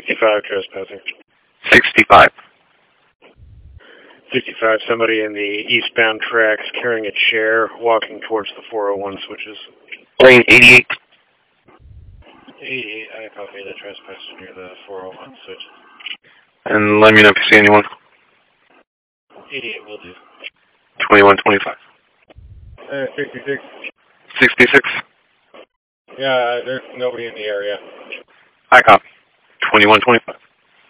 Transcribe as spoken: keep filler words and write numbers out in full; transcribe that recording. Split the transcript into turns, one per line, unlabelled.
sixty-five trespassing.
sixty-five.
fifty-five, somebody in the eastbound tracks carrying a chair, walking towards the four oh one switches.
Lane eighty-eight.
eighty-eight, I copy the trespasser near the four oh one switch.
And let me know if you see anyone.
eighty-eight will do.
twenty-one twenty-five.
Uh, sixty-six.
sixty-six.
Yeah, there's nobody in the area.
I copy. twenty-one twenty-five.